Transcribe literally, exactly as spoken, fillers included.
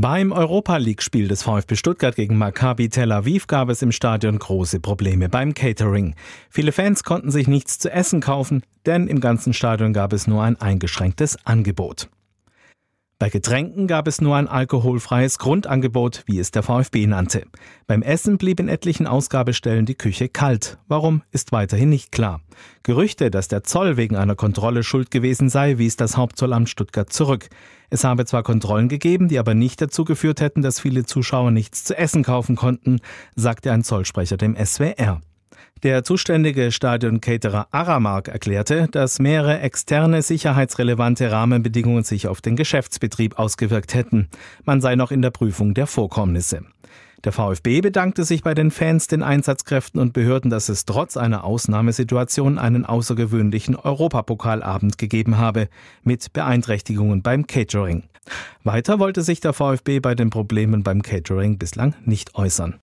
Beim Europa-League-Spiel des VfB Stuttgart gegen Maccabi Tel Aviv gab es im Stadion große Probleme beim Catering. Viele Fans konnten sich nichts zu essen kaufen, denn im ganzen Stadion gab es nur ein eingeschränktes Angebot. Bei Getränken gab es nur ein alkoholfreies Grundangebot, wie es der VfB nannte. Beim Essen blieb in etlichen Ausgabestellen die Küche kalt. Warum, ist weiterhin nicht klar. Gerüchte, dass der Zoll wegen einer Kontrolle schuld gewesen sei, wies das Hauptzollamt Stuttgart zurück. Es habe zwar Kontrollen gegeben, die aber nicht dazu geführt hätten, dass viele Zuschauer nichts zu essen kaufen konnten, sagte ein Zollsprecher dem S W R. Der zuständige Stadion-Caterer Aramark erklärte, dass mehrere externe sicherheitsrelevante Rahmenbedingungen sich auf den Geschäftsbetrieb ausgewirkt hätten. Man sei noch in der Prüfung der Vorkommnisse. Der VfB bedankte sich bei den Fans, den Einsatzkräften und Behörden, dass es trotz einer Ausnahmesituation einen außergewöhnlichen Europapokalabend gegeben habe, mit Beeinträchtigungen beim Catering. Weiter wollte sich der VfB bei den Problemen beim Catering bislang nicht äußern.